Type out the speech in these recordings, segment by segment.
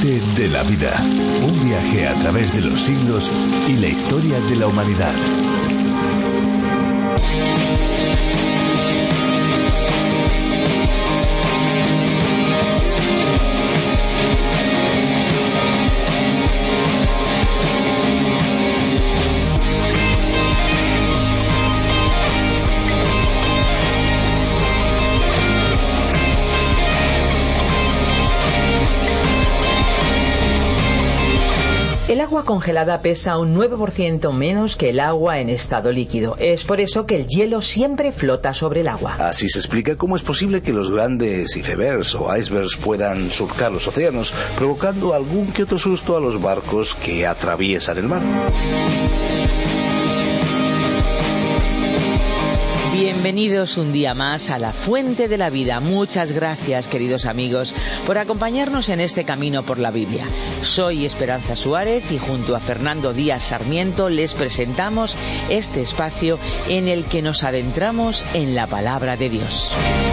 Fuente de la vida. Un viaje a través de los siglos y la historia de la humanidad. El agua congelada pesa un 9% menos que el agua en estado líquido. Es por eso que el hielo siempre flota sobre el agua. Así se explica cómo es posible que los grandes icebergs o icebergs puedan surcar los océanos, provocando algún que otro susto a los barcos que atraviesan el mar. Bienvenidos un día más a la Fuente de la Vida. Muchas gracias, queridos amigos, por acompañarnos en este camino por la Biblia. Soy Esperanza Suárez y junto a Fernando Díaz Sarmiento les presentamos este espacio en el que nos adentramos en la palabra de Dios.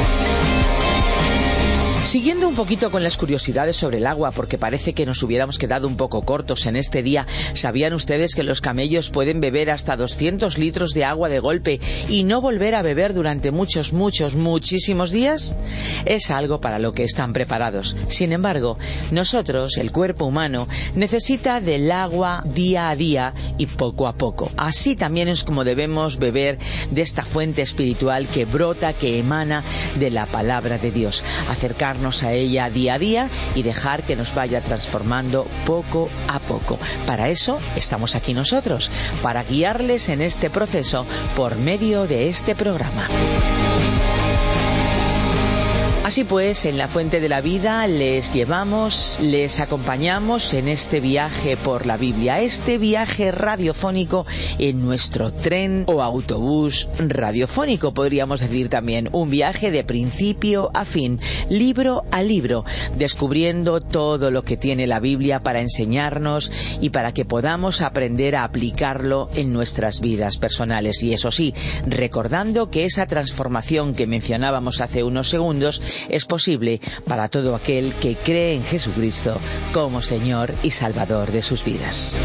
Siguiendo un poquito con las curiosidades sobre el agua, porque parece que nos hubiéramos quedado un poco cortos en este día, ¿sabían ustedes que los camellos pueden beber hasta 200 litros de agua de golpe y no volver a beber durante muchísimos días? Es algo para lo que están preparados. Sin embargo, nosotros, el cuerpo humano, necesita del agua día a día y poco a poco. Así también es como debemos beber de esta fuente espiritual que brota, que emana de la palabra de Dios. Acercarnos a ella día a día y dejar que nos vaya transformando poco a poco. Para eso estamos aquí nosotros, para guiarles en este proceso por medio de este programa. Así pues, en la Fuente de la Vida les acompañamos en este viaje por la Biblia, este viaje radiofónico en nuestro tren o autobús radiofónico, podríamos decir también, un viaje de principio a fin, libro a libro, descubriendo todo lo que tiene la Biblia para enseñarnos y para que podamos aprender a aplicarlo en nuestras vidas personales. Y eso sí, recordando que esa transformación que mencionábamos hace unos segundos es posible para todo aquel que cree en Jesucristo como Señor y Salvador de sus vidas.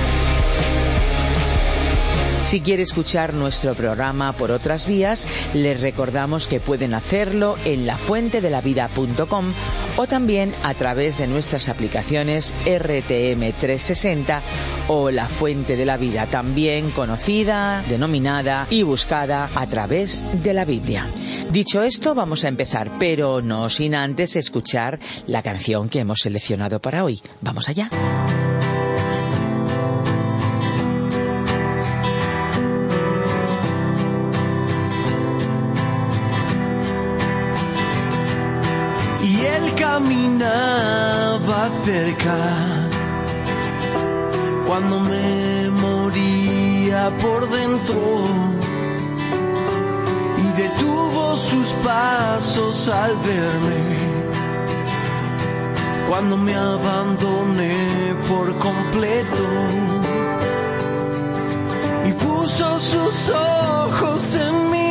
Si quiere escuchar nuestro programa por otras vías, les recordamos que pueden hacerlo en lafuentedelavida.com o también a través de nuestras aplicaciones RTM 360 o La Fuente de la Vida, también conocida, denominada y buscada a través de la Biblia. Dicho esto, vamos a empezar, pero no sin antes escuchar la canción que hemos seleccionado para hoy. ¡Vamos allá! Y él caminaba cerca cuando me moría por dentro y detuvo sus pasos al verme cuando me abandoné por completo y puso sus ojos en mí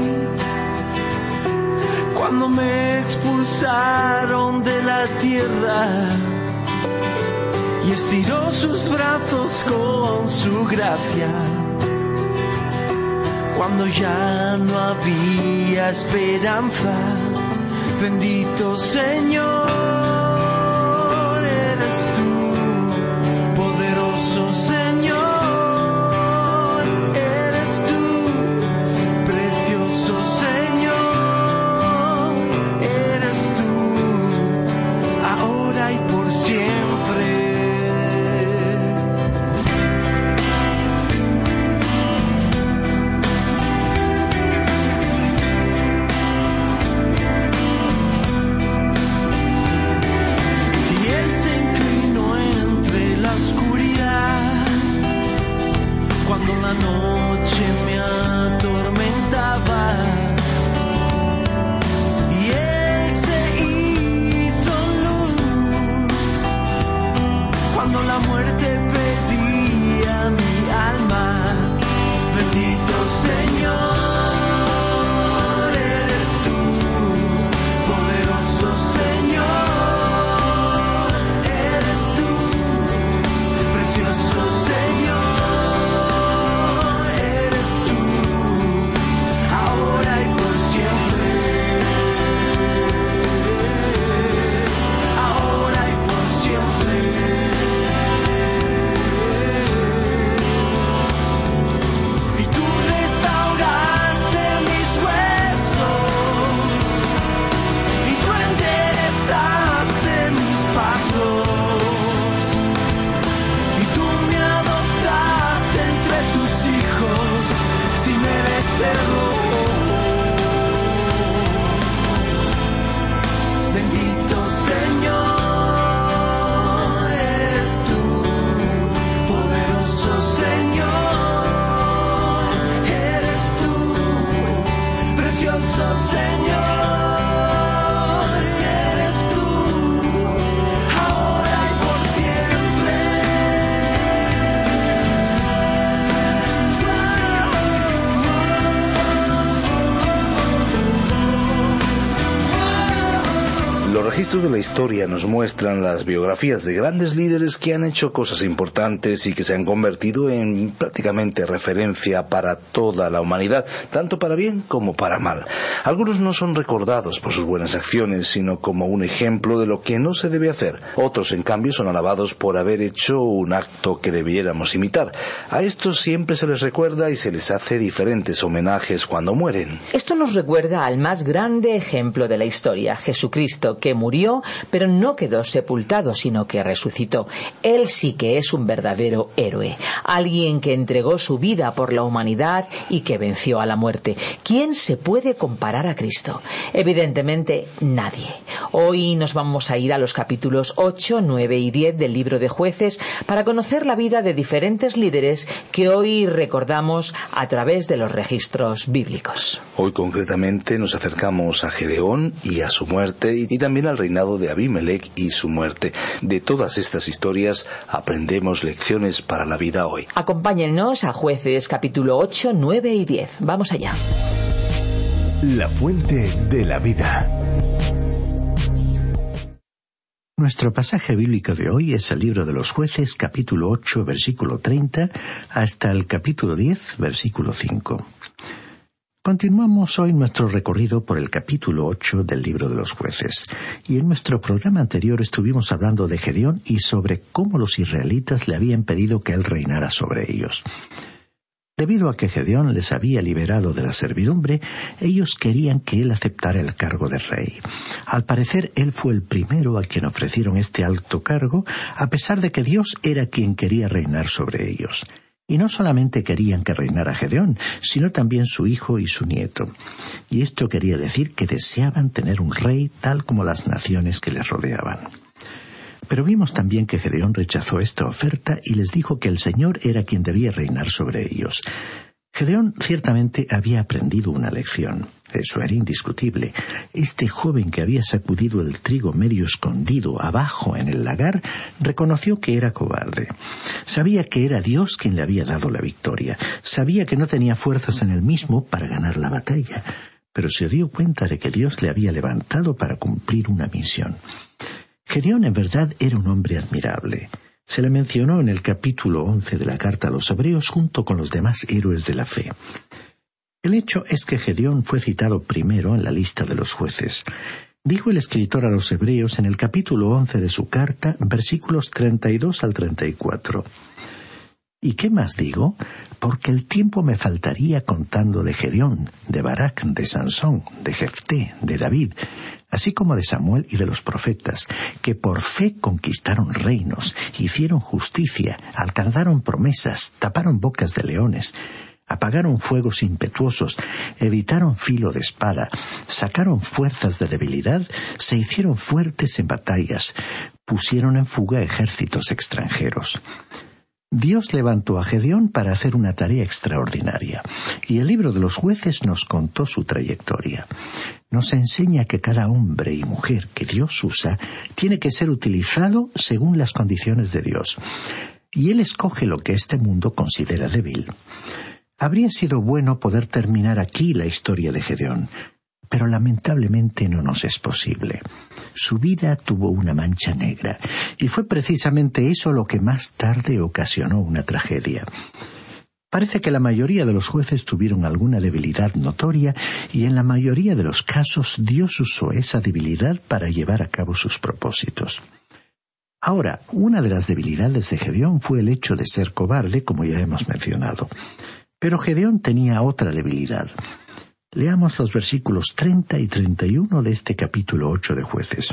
cuando me expulsaron de la tierra y estiró sus brazos con su gracia cuando ya no había esperanza. Bendito Señor, eres tú, poderoso Señor, eres tú, precioso Señor. Y por siempre. registros de la historia nos muestran las biografías de grandes líderes que han hecho cosas importantes y que se han convertido en prácticamente referencia para toda la humanidad, tanto para bien como para mal. Algunos no son recordados por sus buenas acciones, sino como un ejemplo de lo que no se debe hacer. Otros, en cambio, son alabados por haber hecho un acto que debiéramos imitar. A estos siempre se les recuerda y se les hace diferentes homenajes cuando mueren. Esto nos recuerda al más grande ejemplo de la historia, Jesucristo, que murió, pero no quedó sepultado, sino que resucitó. Él sí que es un verdadero héroe, alguien que entregó su vida por la humanidad y que venció a la muerte. ¿Quién se puede comparar a Cristo? Evidentemente, nadie. Hoy nos vamos a ir a los capítulos 8, 9 y 10 del libro de Jueces para conocer la vida de diferentes líderes que hoy recordamos a través de los registros bíblicos. Hoy concretamente nos acercamos a Gedeón y a su muerte y también al reinado de Abimelech y su muerte. De todas estas historias aprendemos lecciones para la vida hoy. Acompáñennos a Jueces capítulo 8, 9 y 10. Vamos allá. La fuente de la vida. Nuestro pasaje bíblico de hoy es el libro de los Jueces, capítulo 8, versículo 30, hasta el capítulo 10, versículo 5. Continuamos hoy nuestro recorrido por el capítulo 8 del libro de los Jueces, y en nuestro programa anterior estuvimos hablando de Gedeón y sobre cómo los israelitas le habían pedido que él reinara sobre ellos. Debido a que Gedeón les había liberado de la servidumbre, ellos querían que él aceptara el cargo de rey. Al parecer, él fue el primero a quien ofrecieron este alto cargo, a pesar de que Dios era quien quería reinar sobre ellos. Y no solamente querían que reinara Gedeón, sino también su hijo y su nieto. Y esto quería decir que deseaban tener un rey tal como las naciones que les rodeaban. Pero vimos también que Gedeón rechazó esta oferta y les dijo que el Señor era quien debía reinar sobre ellos. Gedeón ciertamente había aprendido una lección. Eso era indiscutible. Este joven que había sacudido el trigo medio escondido abajo en el lagar, reconoció que era cobarde. Sabía que era Dios quien le había dado la victoria. Sabía que no tenía fuerzas en él mismo para ganar la batalla. Pero se dio cuenta de que Dios le había levantado para cumplir una misión. Gedeón en verdad era un hombre admirable. Se le mencionó en el capítulo 11 de la carta a los Hebreos junto con los demás héroes de la fe. El hecho es que Gedeón fue citado primero en la lista de los jueces. Dijo el escritor a los Hebreos en el capítulo 11 de su carta, versículos 32 al 34. ¿Y qué más digo? Porque el tiempo me faltaría contando de Gedeón, de Barak, de Sansón, de Jefté, de David, así como de Samuel y de los profetas, que por fe conquistaron reinos, hicieron justicia, alcanzaron promesas, taparon bocas de leones, apagaron fuegos impetuosos, evitaron filo de espada, sacaron fuerzas de debilidad, se hicieron fuertes en batallas, pusieron en fuga ejércitos extranjeros. Dios levantó a Gedeón para hacer una tarea extraordinaria, y el libro de los Jueces nos contó su trayectoria. Nos enseña que cada hombre y mujer que Dios usa tiene que ser utilizado según las condiciones de Dios, y Él escoge lo que este mundo considera débil. Habría sido bueno poder terminar aquí la historia de Gedeón, pero lamentablemente no nos es posible. Su vida tuvo una mancha negra, y fue precisamente eso lo que más tarde ocasionó una tragedia. Parece que la mayoría de los jueces tuvieron alguna debilidad notoria, y en la mayoría de los casos Dios usó esa debilidad para llevar a cabo sus propósitos. Ahora, una de las debilidades de Gedeón fue el hecho de ser cobarde, como ya hemos mencionado. Pero Gedeón tenía otra debilidad. Leamos los versículos 30 y 31 de este capítulo 8 de Jueces.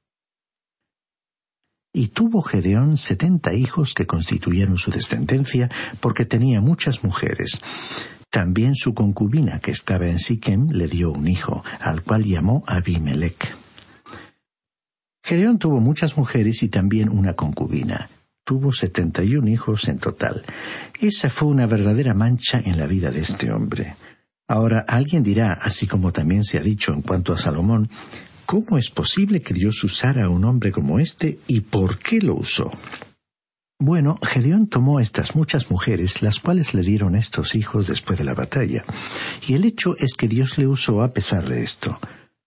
Y tuvo Gedeón 70 hijos que constituyeron su descendencia, porque tenía muchas mujeres. También su concubina, que estaba en Siquem, le dio un hijo, al cual llamó Abimelech. Gedeón tuvo muchas mujeres y también una concubina. Tuvo 71 hijos en total. Esa fue una verdadera mancha en la vida de este hombre. Ahora, alguien dirá, así como también se ha dicho en cuanto a Salomón, ¿cómo es posible que Dios usara a un hombre como este y por qué lo usó? Bueno, Gedeón tomó estas muchas mujeres, las cuales le dieron estos hijos después de la batalla, y el hecho es que Dios le usó a pesar de esto.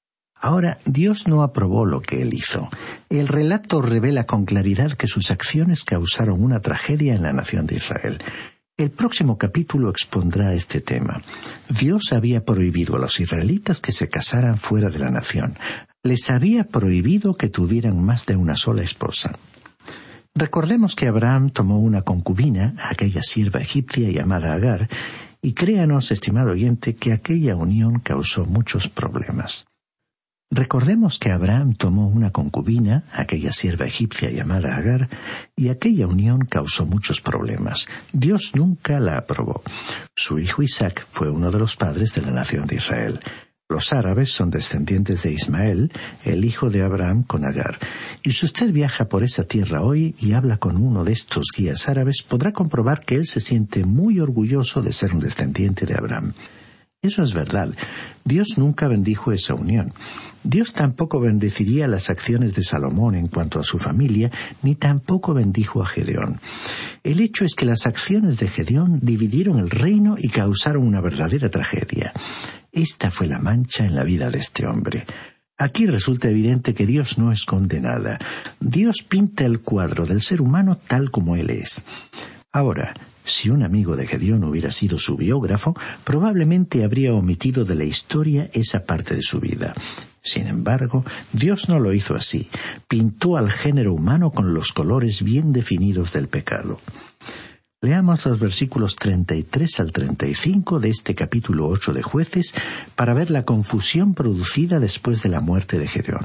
Ahora, Dios no aprobó lo que él hizo. El relato revela con claridad que sus acciones causaron una tragedia en la nación de Israel. El próximo capítulo expondrá este tema. Dios había prohibido a los israelitas que se casaran fuera de la nación. Les había prohibido que tuvieran más de una sola esposa. Recordemos que Abraham tomó una concubina, aquella sierva egipcia llamada Agar, y créanos, estimado oyente, que aquella unión causó muchos problemas. Recordemos que Abraham tomó una concubina, aquella sierva egipcia llamada Agar, y aquella unión causó muchos problemas. Dios nunca la aprobó. Su hijo Isaac fue uno de los padres de la nación de Israel. Los árabes son descendientes de Ismael, el hijo de Abraham con Agar. Y si usted viaja por esa tierra hoy y habla con uno de estos guías árabes, podrá comprobar que él se siente muy orgulloso de ser un descendiente de Abraham. Eso es verdad. Dios nunca bendijo esa unión. Dios tampoco bendeciría las acciones de Salomón en cuanto a su familia, ni tampoco bendijo a Gedeón. El hecho es que las acciones de Gedeón dividieron el reino y causaron una verdadera tragedia. Esta fue la mancha en la vida de este hombre. Aquí resulta evidente que Dios no esconde nada. Dios pinta el cuadro del ser humano tal como él es. Ahora, si un amigo de Gedeón hubiera sido su biógrafo, probablemente habría omitido de la historia esa parte de su vida. Sin embargo, Dios no lo hizo así. Pintó al género humano con los colores bien definidos del pecado. Leamos los versículos 33 al 35 de este capítulo 8 de Jueces para ver la confusión producida después de la muerte de Gedeón.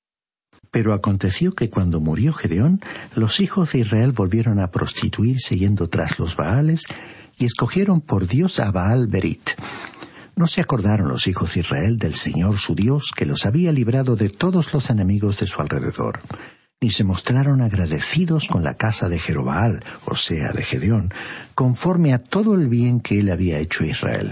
Pero aconteció que cuando murió Gedeón, los hijos de Israel volvieron a prostituirse yendo tras los Baales y escogieron por Dios a Baal Berit. No se acordaron los hijos de Israel del Señor su Dios, que los había librado de todos los enemigos de su alrededor, ni se mostraron agradecidos con la casa de Jerobaal, o sea, de Gedeón, conforme a todo el bien que él había hecho a Israel.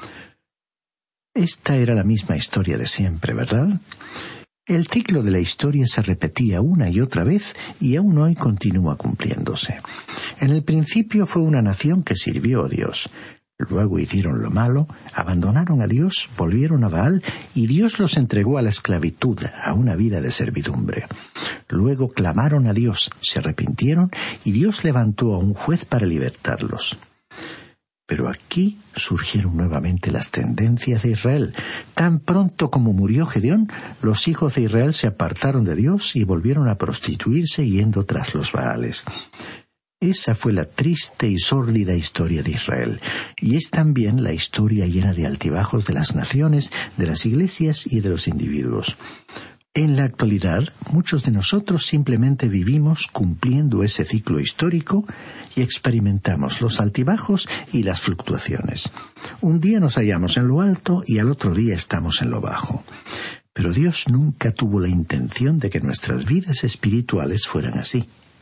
Esta era la misma historia de siempre, ¿verdad? El ciclo de la historia se repetía una y otra vez y aún hoy continúa cumpliéndose. En el principio fue una nación que sirvió a Dios. Luego hicieron lo malo, abandonaron a Dios, volvieron a Baal y Dios los entregó a la esclavitud, a una vida de servidumbre. Luego clamaron a Dios, se arrepintieron y Dios levantó a un juez para libertarlos. Pero aquí surgieron nuevamente las tendencias de Israel. Tan pronto como murió Gedeón, los hijos de Israel se apartaron de Dios y volvieron a prostituirse yendo tras los Baales. Esa fue la triste y sórdida historia de Israel, y es también la historia llena de altibajos de las naciones, de las iglesias y de los individuos. En la actualidad, muchos de nosotros simplemente vivimos cumpliendo ese ciclo histórico y experimentamos los altibajos y las fluctuaciones. Un día nos hallamos en lo alto y al otro día estamos en lo bajo. Pero Dios nunca tuvo la intención de que nuestras vidas espirituales fueran así.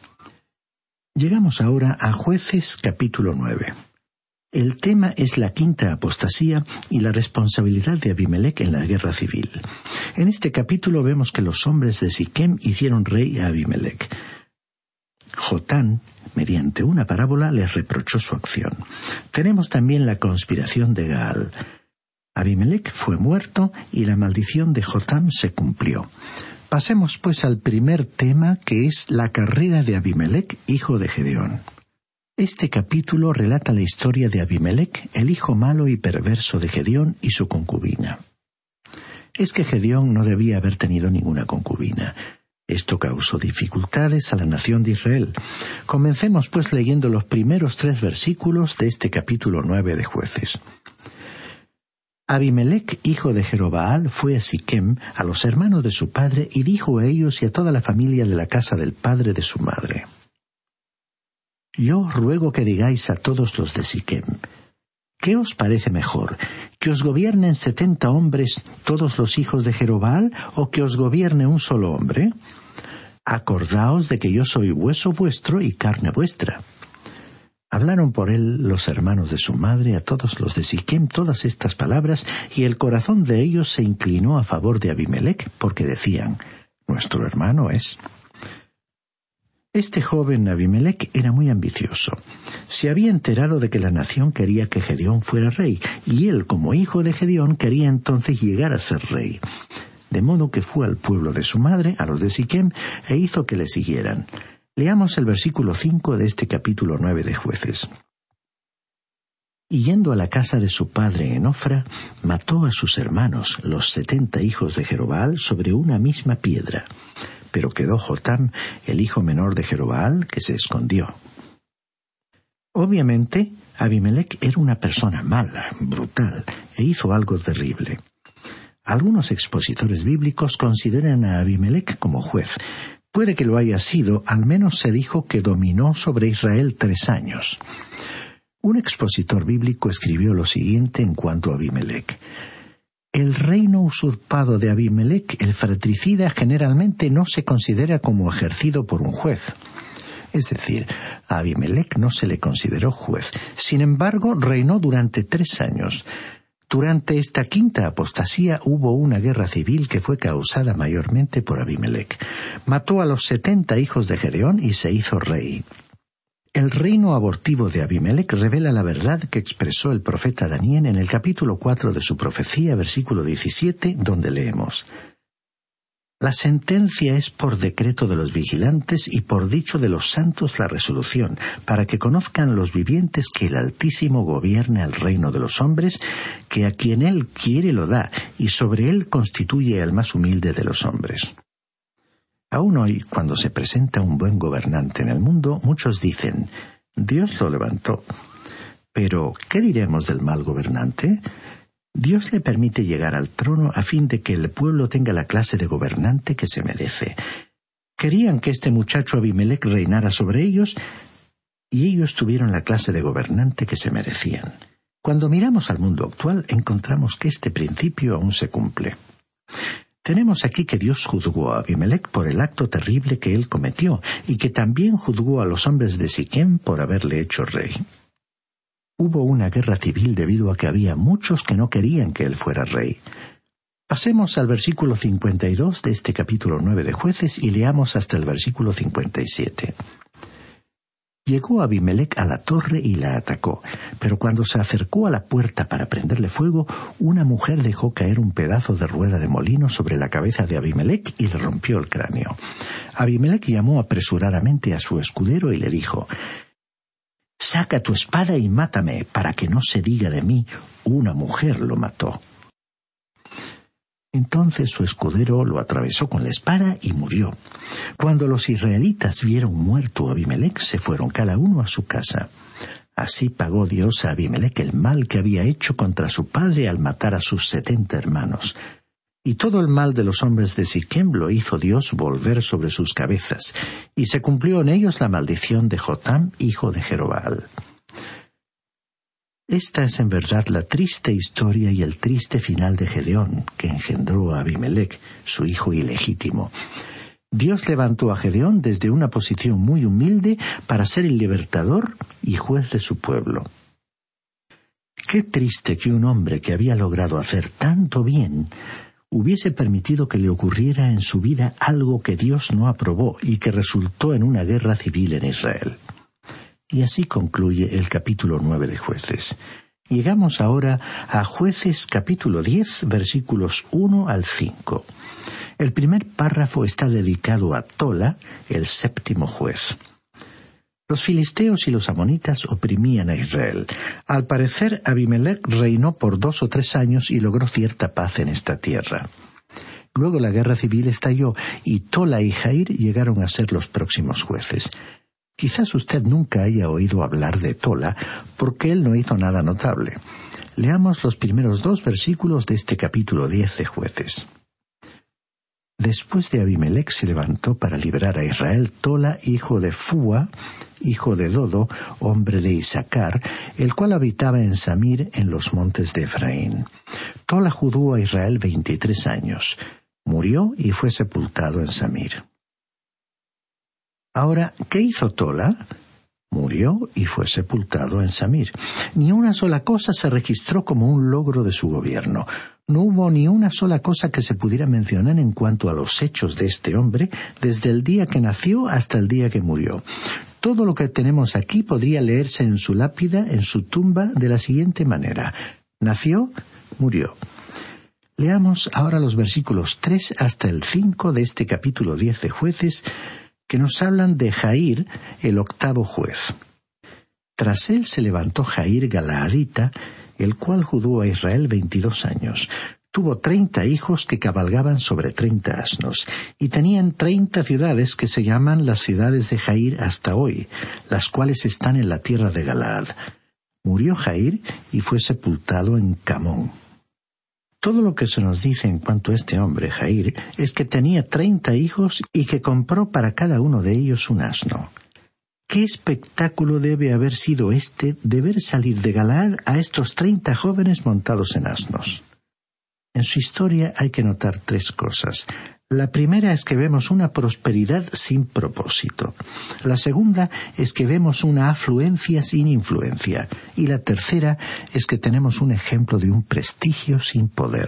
Llegamos ahora a Jueces capítulo 9. El tema es la quinta apostasía y la responsabilidad de Abimelec en la guerra civil. En este capítulo vemos que los hombres de Siquem hicieron rey a Abimelec. Jotán, mediante una parábola, les reprochó su acción. Tenemos también la conspiración de Gaal. Abimelec fue muerto y la maldición de Jotán se cumplió. Pasemos pues al primer tema, que es la carrera de Abimelec, hijo de Gedeón. Este capítulo relata la historia de Abimelec, el hijo malo y perverso de Gedeón y su concubina. Es que Gedeón no debía haber tenido ninguna concubina. Esto causó dificultades a la nación de Israel. Comencemos pues leyendo los primeros 3 versículos de este capítulo 9 de Jueces. Abimelec, hijo de Jerobaal, fue a Siquem, a los hermanos de su padre, y dijo a ellos y a toda la familia de la casa del padre de su madre: Yo ruego que digáis a todos los de Siquem, ¿qué os parece mejor? ¿Que os gobiernen 70 hombres, todos los hijos de Jerobaal, o que os gobierne un solo hombre? Acordaos de que yo soy hueso vuestro y carne vuestra. Hablaron por él los hermanos de su madre a todos los de Siquem todas estas palabras, y el corazón de ellos se inclinó a favor de Abimelec, porque decían: nuestro hermano es. Este joven Abimelec era muy ambicioso. Se había enterado de que la nación quería que Gedeón fuera rey, y él, como hijo de Gedeón, quería entonces llegar a ser rey. de modo que fue al pueblo de su madre, a los de Siquem, e hizo que le siguieran. Leamos el versículo 5 de este capítulo 9 de Jueces. Y yendo a la casa de su padre en Ofra, mató a sus hermanos, los 70 hijos de Jerobaal, sobre una misma piedra. Pero quedó Jotam, el hijo menor de Jerobaal, que se escondió. Obviamente, Abimelec era una persona mala, brutal, e hizo algo terrible. Algunos expositores bíblicos consideran a Abimelec como juez. Puede que lo haya sido, al menos se dijo que dominó sobre Israel 3 años. Un expositor bíblico escribió lo siguiente en cuanto a Abimelec. El reino usurpado de Abimelec, el fratricida, generalmente no se considera como ejercido por un juez. Es decir, a Abimelec no se le consideró juez. Sin embargo, reinó durante 3 años. Durante esta quinta apostasía hubo una guerra civil que fue causada mayormente por Abimelec. Mató a los 70 hijos de Gedeón y se hizo rey. El reino abortivo de Abimelec revela la verdad que expresó el profeta Daniel en el capítulo 4 de su profecía, versículo 17, donde leemos: La sentencia es por decreto de los vigilantes y por dicho de los santos la resolución, para que conozcan los vivientes que el Altísimo gobierna el reino de los hombres, que a quien él quiere lo da, y sobre él constituye al más humilde de los hombres. Aún hoy, cuando se presenta un buen gobernante en el mundo, muchos dicen, Dios lo levantó. Pero, ¿qué diremos del mal gobernante? Dios le permite llegar al trono a fin de que el pueblo tenga la clase de gobernante que se merece. Querían que este muchacho Abimelec reinara sobre ellos, y ellos tuvieron la clase de gobernante que se merecían. Cuando miramos al mundo actual, encontramos que este principio aún se cumple. Tenemos aquí que Dios juzgó a Abimelec por el acto terrible que él cometió, y que también juzgó a los hombres de Siquem por haberle hecho rey. Hubo una guerra civil debido a que había muchos que no querían que él fuera rey. Pasemos al versículo 52 de este capítulo 9 de Jueces y leamos hasta el versículo 57. Llegó Abimelec a la torre y la atacó, pero cuando se acercó a la puerta para prenderle fuego, una mujer dejó caer un pedazo de rueda de molino sobre la cabeza de Abimelec y le rompió el cráneo. Abimelec llamó apresuradamente a su escudero y le dijo: «Saca tu espada y mátame, para que no se diga de mí, una mujer lo mató». Entonces su escudero lo atravesó con la espada y murió. Cuando los israelitas vieron muerto a Abimelec, se fueron cada uno a su casa. Así pagó Dios a Abimelec el mal que había hecho contra su padre al matar a sus 70 hermanos. Y todo el mal de los hombres de Siquem lo hizo Dios volver sobre sus cabezas, y se cumplió en ellos la maldición de Jotam, hijo de Jerobaal. Esta es en verdad la triste historia y el triste final de Gedeón, que engendró a Abimelec, su hijo ilegítimo. Dios levantó a Gedeón desde una posición muy humilde para ser el libertador y juez de su pueblo. Qué triste que un hombre que había logrado hacer tanto bien hubiese permitido que le ocurriera en su vida algo que Dios no aprobó y que resultó en una guerra civil en Israel. Y así concluye el capítulo 9 de Jueces. Llegamos ahora a Jueces capítulo 10, versículos 1 al 5. El primer párrafo está dedicado a Tola, el 7º juez. Los filisteos y los amonitas oprimían a Israel. Al parecer, Abimelec reinó por 2 o 3 años y logró cierta paz en esta tierra. Luego la guerra civil estalló y Tola y Jair llegaron a ser los próximos jueces. Quizás usted nunca haya oído hablar de Tola, porque él no hizo nada notable. Leamos los primeros 2 versículos de este capítulo 10 de Jueces. Después de Abimelec se levantó para librar a Israel Tola, hijo de Fúa, hijo de Dodo, hombre de Isaacar, el cual habitaba en Samir, en los montes de Efraín. Tola juzgó a Israel 23 años. Murió y fue sepultado en Samir. Ahora, ¿qué hizo Tola? Murió y fue sepultado en Samir. Ni una sola cosa se registró como un logro de su gobierno. No hubo ni una sola cosa que se pudiera mencionar en cuanto a los hechos de este hombre, desde el día que nació hasta el día que murió. Todo lo que tenemos aquí podría leerse en su lápida, en su tumba, de la siguiente manera: nació, murió. Leamos ahora los versículos 3 hasta el 5 de este capítulo 10 de Jueces, que nos hablan de Jair, el octavo juez. Tras él se levantó Jair Galaadita, el cual juzgó a Israel 22 años. Tuvo 30 hijos que cabalgaban sobre 30 asnos, y tenían 30 ciudades que se llaman las ciudades de Jair hasta hoy, las cuales están en la tierra de Galaad. Murió Jair y fue sepultado en Camón. Todo lo que se nos dice en cuanto a este hombre, Jair, es que tenía 30 hijos y que compró para cada uno de ellos un asno. ¿Qué espectáculo debe haber sido este de ver salir de Galaad a estos 30 jóvenes montados en asnos? En su historia hay que notar 3 cosas. La primera es que vemos una prosperidad sin propósito. La segunda es que vemos una afluencia sin influencia. Y la tercera es que tenemos un ejemplo de un prestigio sin poder.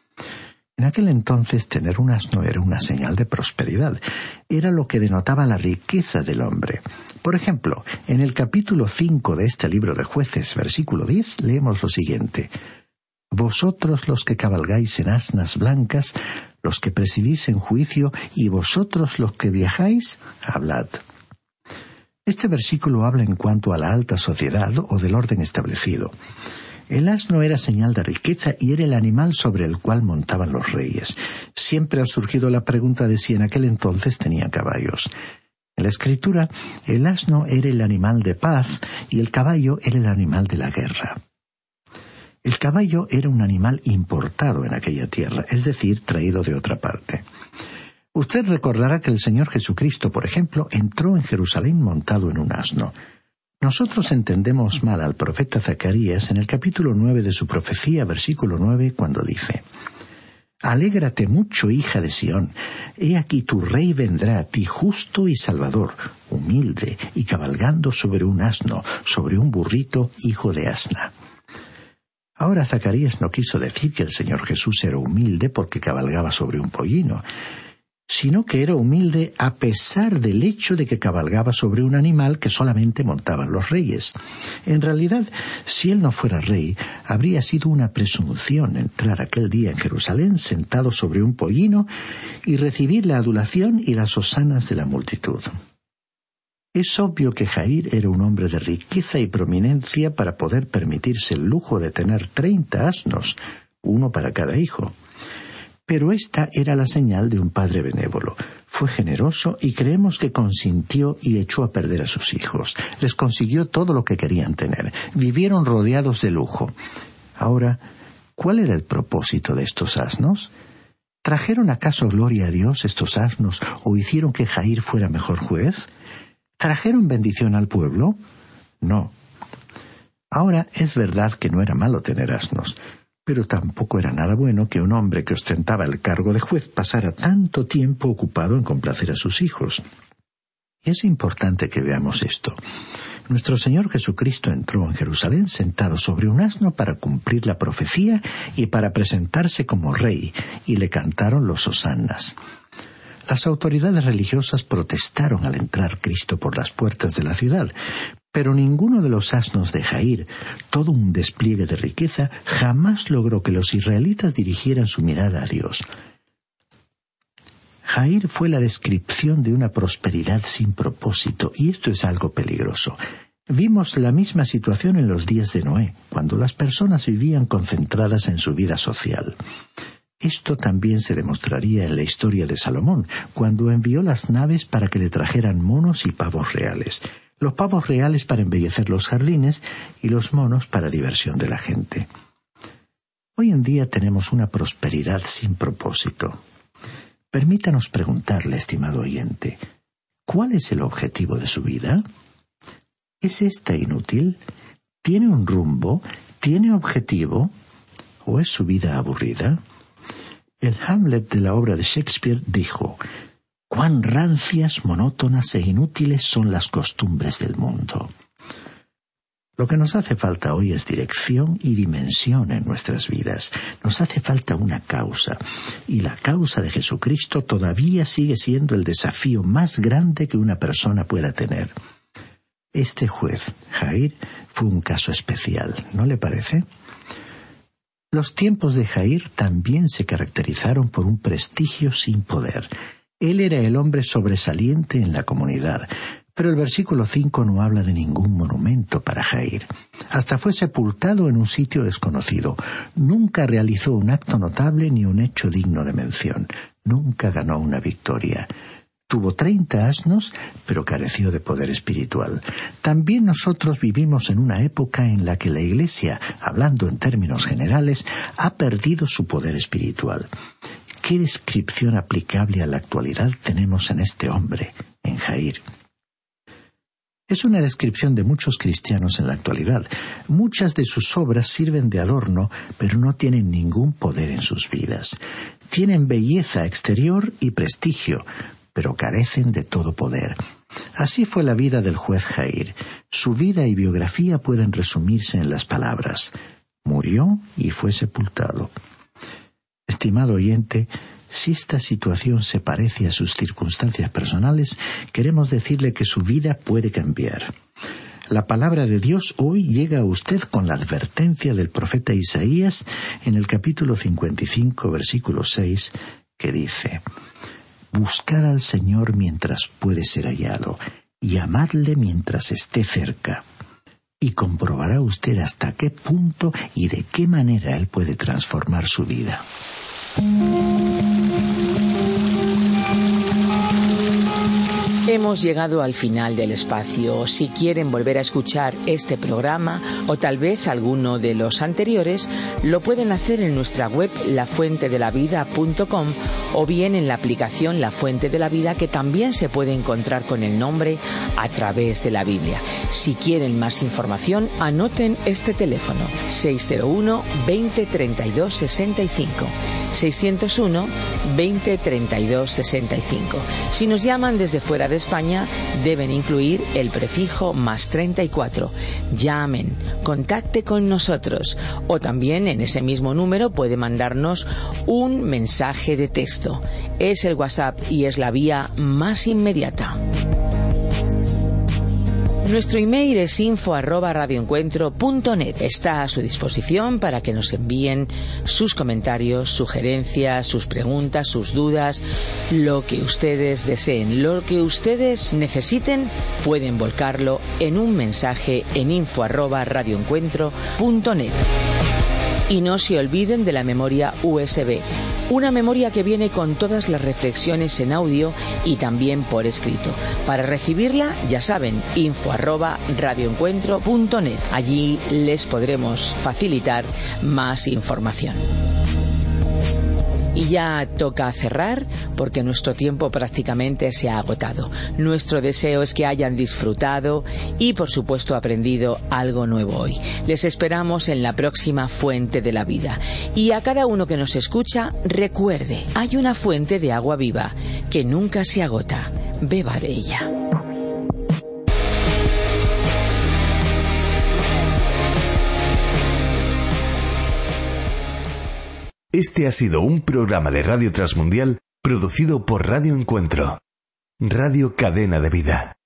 En aquel entonces tener un asno era una señal de prosperidad. Era lo que denotaba la riqueza del hombre. Por ejemplo, en el capítulo 5 de este libro de Jueces, versículo 10, leemos lo siguiente: Vosotros los que cabalgáis en asnas blancas, los que presidís en juicio, y vosotros los que viajáis, hablad. Este versículo habla en cuanto a la alta sociedad o del orden establecido. El asno era señal de riqueza y era el animal sobre el cual montaban los reyes. Siempre ha surgido la pregunta de si en aquel entonces tenían caballos. En la Escritura, el asno era el animal de paz y el caballo era el animal de la guerra. El caballo era un animal importado en aquella tierra, es decir, traído de otra parte. Usted recordará que el Señor Jesucristo, por ejemplo, entró en Jerusalén montado en un asno. Nosotros entendemos mal al profeta Zacarías en el capítulo 9 de su profecía, versículo 9, cuando dice: Alégrate mucho, hija de Sión, he aquí tu rey vendrá a ti justo y salvador, humilde y cabalgando sobre un asno, sobre un burrito, hijo de asna. Ahora Zacarías no quiso decir que el Señor Jesús era humilde porque cabalgaba sobre un pollino, sino que era humilde a pesar del hecho de que cabalgaba sobre un animal que solamente montaban los reyes. En realidad, si él no fuera rey, habría sido una presunción entrar aquel día en Jerusalén sentado sobre un pollino y recibir la adulación y las hosanas de la multitud. Es obvio que Jair era un hombre de riqueza y prominencia para poder permitirse el lujo de tener 30 asnos, uno para cada hijo. Pero esta era la señal de un padre benévolo. Fue generoso y creemos que consintió y echó a perder a sus hijos. Les consiguió todo lo que querían tener. Vivieron rodeados de lujo. Ahora, ¿cuál era el propósito de estos asnos? ¿Trajeron acaso gloria a Dios estos asnos o hicieron que Jair fuera mejor juez? ¿Trajeron bendición al pueblo? No. Ahora, es verdad que no era malo tener asnos, pero tampoco era nada bueno que un hombre que ostentaba el cargo de juez pasara tanto tiempo ocupado en complacer a sus hijos. Es importante que veamos esto. Nuestro Señor Jesucristo entró en Jerusalén sentado sobre un asno para cumplir la profecía y para presentarse como rey, y le cantaron los hosanas. Las autoridades religiosas protestaron al entrar Cristo por las puertas de la ciudad, pero ninguno de los asnos de Jair, todo un despliegue de riqueza, jamás logró que los israelitas dirigieran su mirada a Dios. Jair fue la descripción de una prosperidad sin propósito, y esto es algo peligroso. Vimos la misma situación en los días de Noé, cuando las personas vivían concentradas en su vida social. Esto también se demostraría en la historia de Salomón, cuando envió las naves para que le trajeran monos y pavos reales. Los pavos reales para embellecer los jardines y los monos para diversión de la gente. Hoy en día tenemos una prosperidad sin propósito. Permítanos preguntarle, estimado oyente, ¿cuál es el objetivo de su vida? ¿Es esta inútil? ¿Tiene un rumbo? ¿Tiene objetivo? ¿O es su vida aburrida? El Hamlet de la obra de Shakespeare dijo: «Cuán rancias, monótonas e inútiles son las costumbres del mundo». Lo que nos hace falta hoy es dirección y dimensión en nuestras vidas. Nos hace falta una causa, y la causa de Jesucristo todavía sigue siendo el desafío más grande que una persona pueda tener. Este juez, Jair, fue un caso especial, ¿no le parece? Los tiempos de Jair también se caracterizaron por un prestigio sin poder. Él era el hombre sobresaliente en la comunidad, pero el versículo 5 no habla de ningún monumento para Jair. Hasta fue sepultado en un sitio desconocido. Nunca realizó un acto notable ni un hecho digno de mención. Nunca ganó una victoria. Tuvo 30 asnos, pero careció de poder espiritual. También nosotros vivimos en una época en la que la Iglesia, hablando en términos generales, ha perdido su poder espiritual. ¿Qué descripción aplicable a la actualidad tenemos en este hombre, en Jair? Es una descripción de muchos cristianos en la actualidad. Muchas de sus obras sirven de adorno, pero no tienen ningún poder en sus vidas. Tienen belleza exterior y prestigio, pero carecen de todo poder. Así fue la vida del juez Jair. Su vida y biografía pueden resumirse en las palabras: murió y fue sepultado. Estimado oyente, si esta situación se parece a sus circunstancias personales, queremos decirle que su vida puede cambiar. La palabra de Dios hoy llega a usted con la advertencia del profeta Isaías en el capítulo 55, versículo 6, que dice: Buscad al Señor mientras puede ser hallado, y amadle mientras esté cerca. Y comprobará usted hasta qué punto y de qué manera Él puede transformar su vida. Hemos llegado al final del espacio. Si quieren volver a escuchar este programa o tal vez alguno de los anteriores, lo pueden hacer en nuestra web lafuentedelavida.com o bien en la aplicación La Fuente de la Vida, que también se puede encontrar con el nombre A Través de la Biblia. Si quieren más información, anoten este teléfono: 601 20 32 65. 601 20 32 65. Si nos llaman desde fuera de España, deben incluir el prefijo +34. Llamen, contacte con nosotros, o también en ese mismo número puede mandarnos un mensaje de texto. Es el WhatsApp y es la vía más inmediata. Nuestro email es info@radioencuentro.net. Está a su disposición para que nos envíen sus comentarios, sugerencias, sus preguntas, sus dudas, lo que ustedes deseen, lo que ustedes necesiten, pueden volcarlo en un mensaje en info@radioencuentro.net. Y no se olviden de la memoria USB, una memoria que viene con todas las reflexiones en audio y también por escrito. Para recibirla, ya saben, info@radioencuentro.net. Allí les podremos facilitar más información. Y ya toca cerrar porque nuestro tiempo prácticamente se ha agotado. Nuestro deseo es que hayan disfrutado y, por supuesto, aprendido algo nuevo hoy. Les esperamos en la próxima Fuente de la Vida. Y a cada uno que nos escucha, recuerde, hay una fuente de agua viva que nunca se agota. Beba de ella. Este ha sido un programa de Radio Transmundial producido por Radio Encuentro, Radio Cadena de Vida.